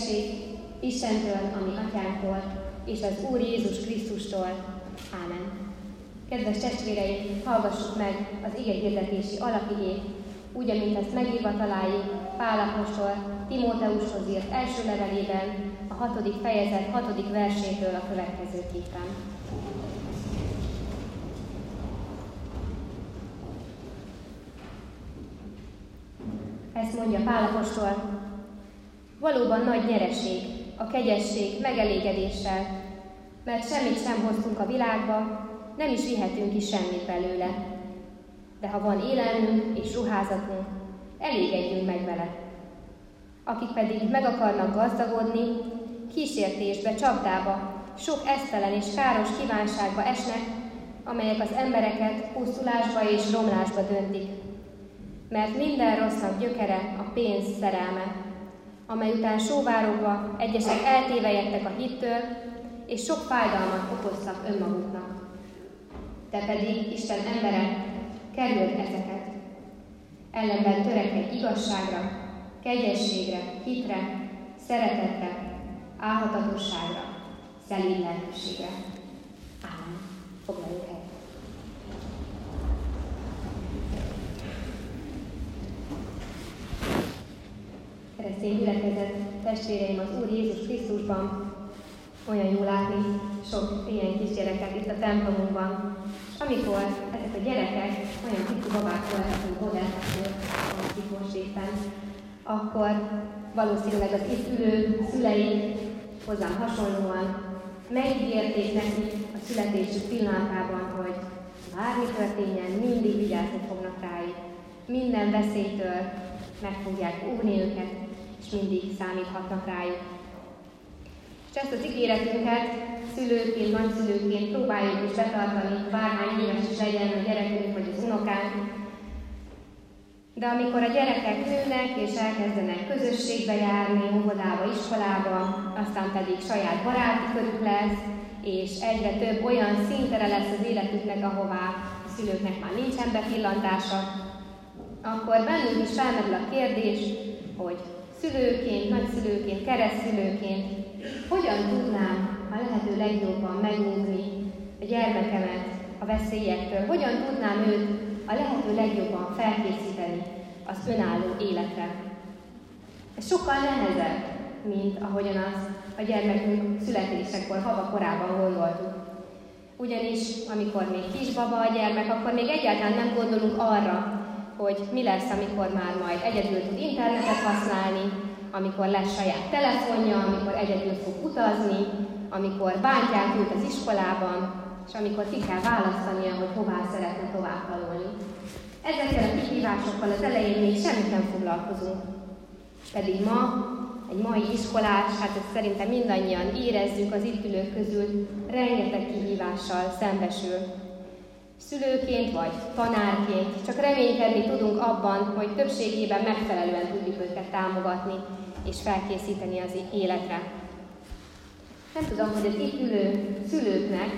békesség Istentől, ami Atyánktól, és az Úr Jézus Krisztustól. Ámen. Kedves testvéreim, hallgassuk meg az igehirdetési alapigét, úgy, amint ezt megírva találjuk Pál apostol Timóteushoz írt első levelében, a 6. fejezet 6. versétől a következőképpen. Ezt mondja Pál apostol: valóban nagy nyereség a kegyesség megelégedéssel, mert semmit sem hoztunk a világba, nem is vihetünk ki semmit belőle. De ha van élelmünk és ruházatunk, elégedjünk meg vele. Akik pedig meg akarnak gazdagodni, kísértésbe, csapdába, sok esztelen és káros kívánságba esnek, amelyek az embereket pusztulásba és romlásba döntik. Mert minden rossznak gyökere a pénz szerelme, amely után sóvárogva egyesek eltévejedtek a hittől, és sok fájdalmat okoztak önmaguknak. Te pedig, Isten embere, kerüld ezeket. Ellenben törekedj igazságra, kegyességre, hitre, szeretetre, álhatatosságra, szelíd lelkűségre. Ámen. Foglaljuk helyet. Keresztény gyülekezet, testvéreim az Úr Jézus Krisztusban, olyan jó látni sok ilyen kisgyereket itt a templomunkban. Amikor ezek a gyerekek olyan pici babák voltak, mint Odette, akik most éppen, akkor valószínűleg az itt ülő szüleik hozzám hasonlóan megígérték nekik a születésük pillanatában, hogy bármi történjen, mindig vigyázni fognak rájuk. Minden veszélytől meg fogják óvni őket, és mindig számíthatnak rájuk. És ezt az ígéretünket szülőként, nagyszülőként próbáljuk is betartani, bárhány éves is legyen a gyerekünk vagy az unokánk. De amikor a gyerekek nőnek és elkezdenek közösségbe járni, óvodába, iskolába, aztán pedig saját baráti körük lesz, és egyre több olyan szintere lesz az életüknek, ahová a szülőknek már nincsen bepillantása, akkor bennünk is felmerül a kérdés, hogy szülőként, nagyszülőként, keresztszülőként hogyan tudnám a lehető legjobban megóvni a gyermekemet a veszélyektől, hogyan tudnám őt a lehető legjobban felkészíteni az önálló életre. Ez sokkal nehezebb, mint ahogyan azt a gyermekünk születésekor, havakorában gondoltuk. Ugyanis, amikor még kisbaba a gyermek, akkor még egyáltalán nem gondolunk arra, hogy mi lesz, amikor már majd egyedül tud internetet használni, amikor lesz saját telefonja, amikor egyedül fog utazni, amikor bántják őt az iskolában, és amikor ki kell választania, hogy hová szeretne tovább tanulni. Ezekkel a kihívásokkal az elején még semmit nem foglalkozunk. Pedig ma, egy mai iskolás, hát ezt szerintem mindannyian érezzük az itt ülők közül, rengeteg kihívással szembesül. Szülőként vagy tanárként csak reménykedni tudunk abban, hogy többségében megfelelően tudjuk őket támogatni és felkészíteni az életre. Nem tudom, hogy az itt ülő szülőknek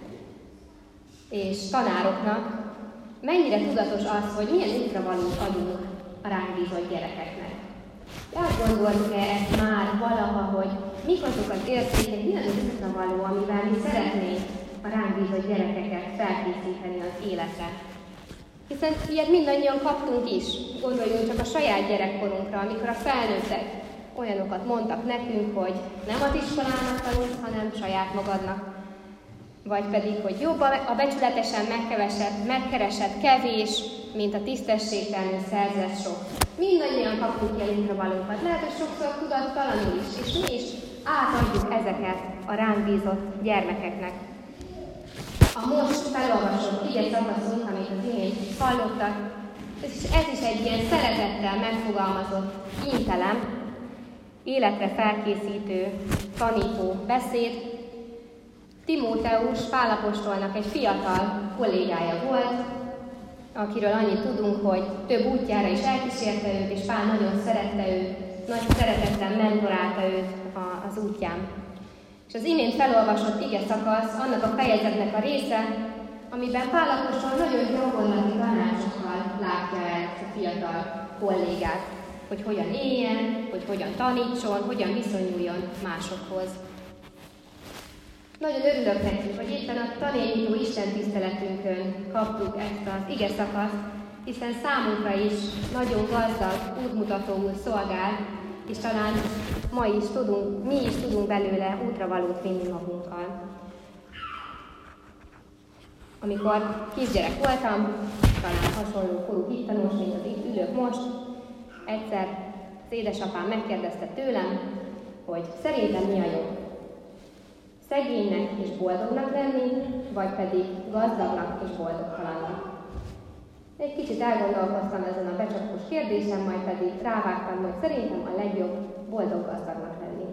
és tanároknak mennyire tudatos az, hogy milyen útravalót adunk a ránk bízott gyerekeknek. Elgondoltuk-e ezt már valaha, hogy mik azok az értékek, milyen útravaló, amivel mi szeretnénk a ránk bízott gyerekeket felkészíteni az életre. Hiszen ilyet mindannyian kaptunk is. Gondoljunk csak a saját gyerekkorunkra, amikor a felnőttek olyanokat mondtak nekünk, hogy nem az iskolának tanulsz, hanem saját magadnak. Vagy pedig, hogy jobb a becsületesen megkeresett kevés, mint a tisztességtelenül szerzett sok. Mindannyian kaptunk ilyen útravalókat. Lehet, hogy sokszor tudattalanul is, és mi is átadjuk ezeket a ránk bízott gyermekeknek. A most felolvasott ige szakaszunk, amit az imént hallottak, ez is egy ilyen szeretettel megfogalmazott intelem, életre felkészítő, tanító beszéd. Timóteus Pál apostolnak egy fiatal kollégája volt, akiről annyit tudunk, hogy több útjára is elkísérte őt, és Pál nagyon szerette őt, nagy szeretettel mentorálta őt az útján. És az imént felolvasott ige szakasz annak a fejezetnek a része, amiben Pál apostol nagyon gyakorlati tanácsokkal látja el a fiatal kollégát. hogy hogyan éljen, hogy hogyan tanítson, hogyan viszonyuljon másokhoz. Nagyon örülök neki, hogy éppen a tanító Isten tiszteletünkön kaptuk ezt az ige szakaszt, hiszen számunkra is nagyon gazdag útmutatóul szolgál, és talán mi is tudunk belőle útravalót vinni magunkkal. Amikor kisgyerek voltam, talán hasonló korú hittanós, mint az itt ülök most, egyszer az édesapám megkérdezte tőlem, hogy szerintem mi a jobb? Szegénynek és boldognak lenni, vagy pedig gazdagnak és boldogtalannak. Egy kicsit elgondolkoztam ezen a becsapós kérdésen, majd pedig rávágtam, hogy szerintem a legjobb boldog gazdagnak lenni.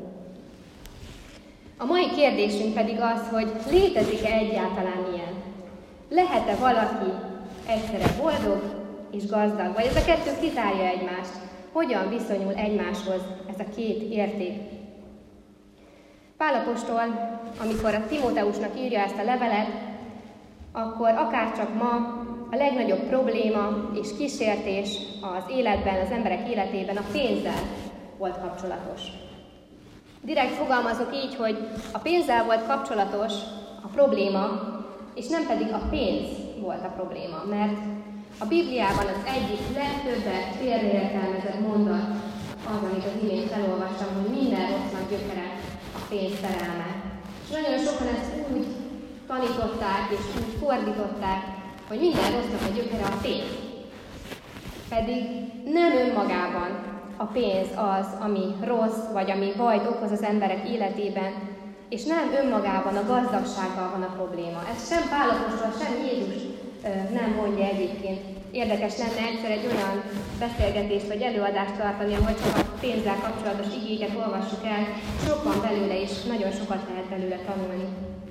A mai kérdésünk pedig az, hogy létezik-e egyáltalán ilyen? Lehet-e valaki egyszerre boldog és gazdag? Vagy ez a kettő kizárja egymást? Hogyan viszonyul egymáshoz ez a két érték? Pál apostol, amikor a Timóteusnak írja ezt a levelet, akkor akárcsak ma a legnagyobb probléma és kísértés az életben, az emberek életében a pénzzel volt kapcsolatos. Direkt fogalmazok így, hogy a pénzzel volt kapcsolatos a probléma, és nem pedig a pénz volt a probléma, mert a Bibliában az egyik legtöbbet félreértelmezett mondat az, amit az imént felolvastam, hogy minden rossznak gyökere a pénz szerelme. És nagyon sokan ezt úgy tanították és úgy fordították, hogy minden rossznak a gyökere a pénz. Pedig nem önmagában a pénz az, ami rossz, vagy ami bajt okoz az emberek életében, és nem önmagában a gazdagsággal van a probléma. Ez sem Pál apostol, sem Jézus nem mondja egyébként. Érdekes lenne egyszer egy olyan beszélgetést vagy előadást tartani, ahol csak a pénzzel kapcsolatos igéket olvassuk el, sok van belőle, és nagyon sokat lehet belőle tanulni.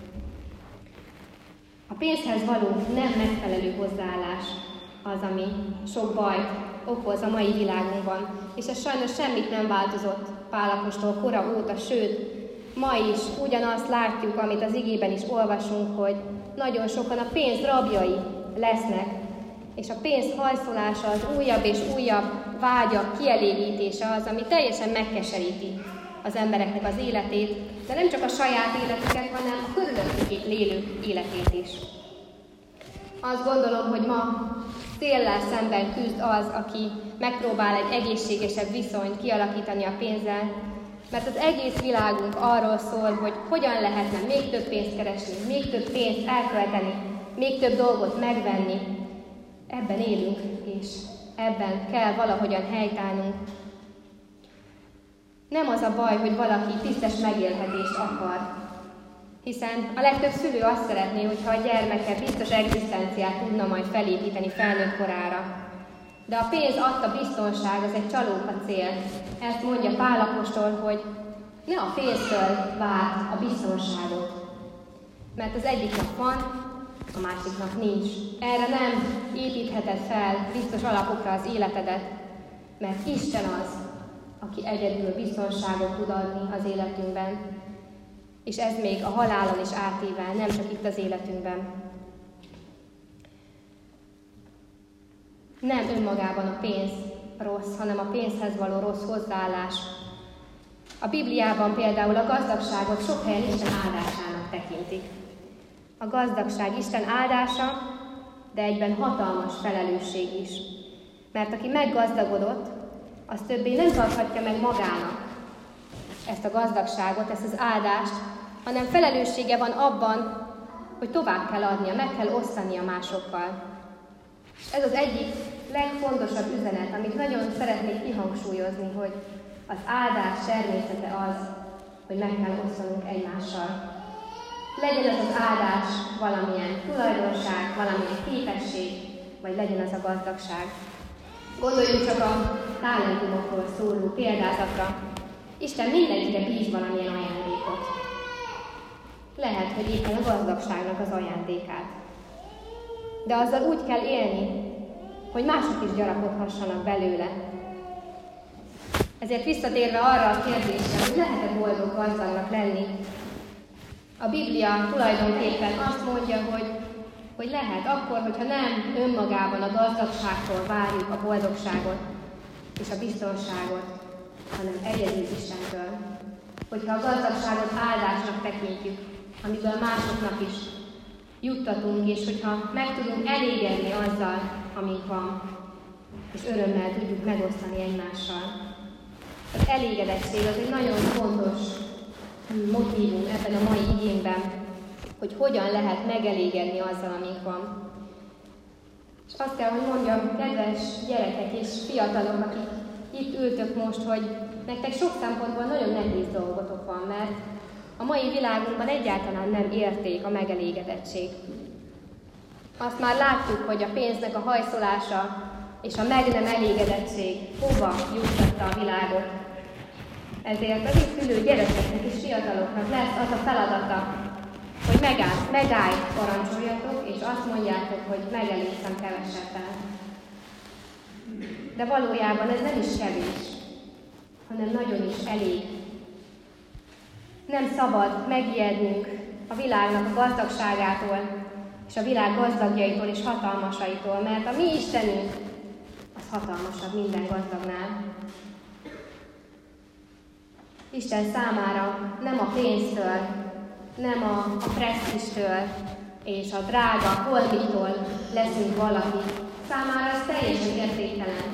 A pénzhez való nem megfelelő hozzáállás az, ami sok bajt okoz a mai világunkban, és ez sajnos semmit nem változott Pál apostol kora óta, sőt, ma is ugyanazt látjuk, amit az igében is olvasunk, hogy nagyon sokan a pénz rabjai lesznek, és a pénz hajszolása, az újabb és újabb vágyak kielégítése az, ami teljesen megkeseríti az embereknek az életét, de nem csak a saját életüket, hanem a körülöttük lélők életét is. Azt gondolom, hogy ma széllel szemben küzd az, aki megpróbál egy egészségesebb viszonyt kialakítani a pénzzel, mert az egész világunk arról szól, hogy hogyan lehetne még több pénzt keresni, még több pénzt elkölteni, még több dolgot megvenni. Ebben élünk, és ebben kell valahogyan helytállnunk. Nem az a baj, hogy valaki tisztes megélhetést akar, hiszen a legtöbb szülő azt szeretné, hogyha a gyermeke biztos egzisztenciát tudna majd felépíteni felnőtt korára. De a pénz adta biztonság, az egy csalóka cél. Ezt mondja Pál apostol, hogy ne a pénztől várd a biztonságot. Mert az egyiknek van, a másiknak nincs. Erre nem építheted fel biztos alapokra az életedet, mert Isten az, aki egyedül biztonságot tud adni az életünkben. És ez még a halálon is átível, nem csak itt az életünkben. Nem önmagában a pénz rossz, hanem a pénzhez való rossz hozzáállás. A Bibliában például a gazdagságot sok helyen Isten áldásának tekintik. A gazdagság Isten áldása, de egyben hatalmas felelősség is. Mert aki meggazdagodott, az többé nem tarthatja meg magának ezt a gazdagságot, ezt az áldást, hanem felelőssége van abban, hogy tovább kell adnia, meg kell osztania másokkal. Ez az egyik legfontosabb üzenet, amit nagyon szeretnék kihangsúlyozni, hogy az áldás természete az, hogy meg kell osztanunk egymással. Legyen az az áldás valamilyen tulajdonság, valamilyen képesség, vagy legyen az a gazdagság. Gondoljunk csak a talentumokról szóló példázatra. Isten mindenkire bíz valamilyen ajándékot. Lehet, hogy éppen a gazdagságnak az ajándékát. De azzal úgy kell élni, hogy mások is gyarapodhassanak belőle. Ezért visszatérve arra a kérdésre, hogy lehet-e boldog gazdagnak lenni, a Biblia tulajdonképpen azt mondja, hogy lehet akkor, hogyha nem önmagában a gazdagságtól várjuk a boldogságot, és a biztonságot, hanem egyedül Istentől. Hogyha a gazdagságot áldásnak tekintjük, amiből másoknak is juttatunk, és hogyha meg tudunk elégedni azzal, amink van, és örömmel tudjuk megosztani egymással. Az elégedettség az egy nagyon fontos motívum ebben a mai igényben, hogy hogyan lehet megelégedni azzal, amink van. És azt kell, hogy mondjam, kedves gyerekek és fiatalok, akik itt ültök most, hogy nektek sok szempontból nagyon nehéz dolgotok van, mert a mai világunkban egyáltalán nem érték a megelégedettség. Azt már láttuk, hogy a pénznek a hajszolása és a meg nem elégedettség hova juttatta a világot. Ezért az itt ülő gyerekeknek és fiataloknak lesz az a feladata, hogy megállj, parancsoljatok, és azt mondjátok, hogy megelégszem kevesebbel. De valójában ez nem is kevés, hanem nagyon is elég. Nem szabad megijednünk a világnak a gazdagságától, és a világ gazdagjaitól és hatalmasaitól, mert a mi Istenünk az hatalmasabb minden gazdagnál. Isten számára nem a pénztől, nem a presztízstől és a drága holmitól leszünk valaki. Számára ez teljesen értéktelen,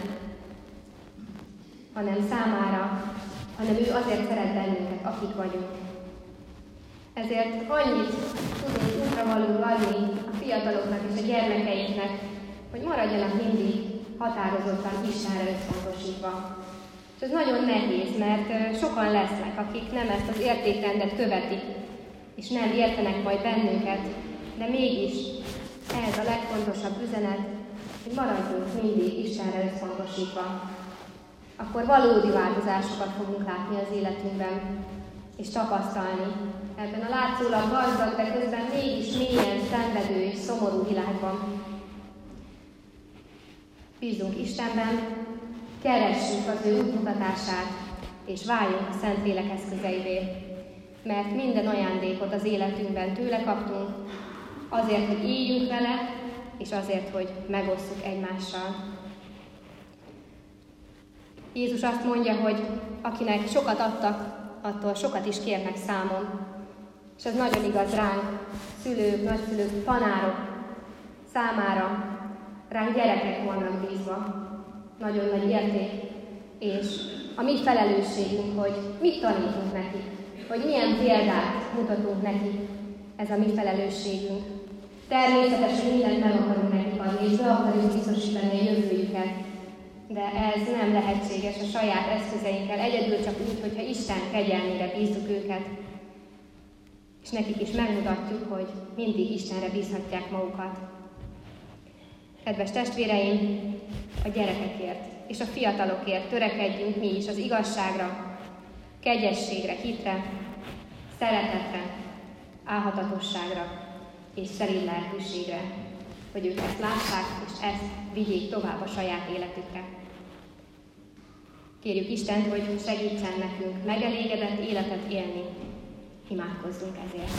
hanem ő azért szeret bennünket, akik vagyunk. Ezért annyit tudunk útravalóul adni a fiataloknak és a gyermekeinknek, hogy maradjanak mindig határozottan Istenre összpontosítva. És ez nagyon nehéz, mert sokan lesznek, akik nem ezt az értékrendet követik, és nem értenek majd bennünket, de mégis ez a legfontosabb üzenet, hogy maradjunk mindig Istenre összpontosítva. Akkor valódi változásokat fogunk látni az életünkben, és tapasztalni ebben a látszólag gazdag, de közben mégis mélyen szenvedő és szomorú világban. Bízunk Istenben, keressük az ő útmutatását, és váljunk a Szentlélek eszközeivé, mert minden ajándékot az életünkben tőle kaptunk, azért, hogy éljünk vele, és azért, hogy megosszuk egymással. Jézus azt mondja, hogy akinek sokat adtak, attól sokat is kérnek számon. És ez nagyon igaz ránk, szülők, nagyszülők, tanárok számára, ránk gyerekek vannak bízva. Nagyon nagy érték, és a mi felelősségünk, hogy mit tanítunk nekik, hogy milyen példát mutatunk nekik, ez a mi felelősségünk. Természetesen mindent meg akarunk nekik adni, és be akarjuk biztosítani a jövőjüket, de ez nem lehetséges a saját eszközeinkkel, egyedül csak úgy, hogyha Isten kegyelmére bízzuk őket, és nekik is megmutatjuk, hogy mindig Istenre bízhatják magukat. Kedves testvéreim, a gyerekekért és a fiatalokért törekedjünk mi is az igazságra, kegyességre, hitre, szeretetre, álhatatosságra és szerint lelkűségre, hogy ők ezt lássák, és ezt vigyék tovább a saját életükre. Kérjük Istent, hogy segítsen nekünk megelégedett életet élni. Imádkozzunk ezért.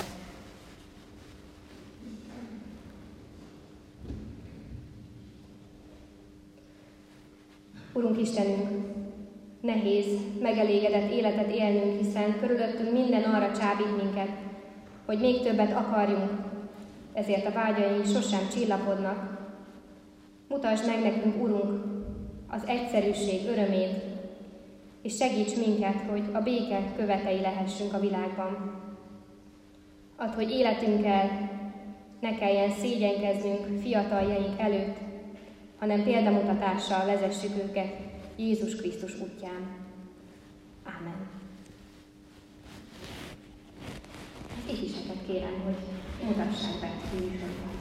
Urunk Istenünk, nehéz, megelégedett életet élnünk, hiszen körülöttünk minden arra csábít minket, hogy még többet akarjunk, ezért a vágyaink sosem csillapodnak. Mutasd meg nekünk, Urunk, az egyszerűség örömét, és segíts minket, hogy a béke követei lehessünk a világban. Add, hogy életünkkel ne kelljen szégyenkeznünk fiataljaink előtt, hanem példamutatással vezessük őket Jézus Krisztus útján. Ámen. Az ifjúságot kérem, hogy mutassák be a műsorban.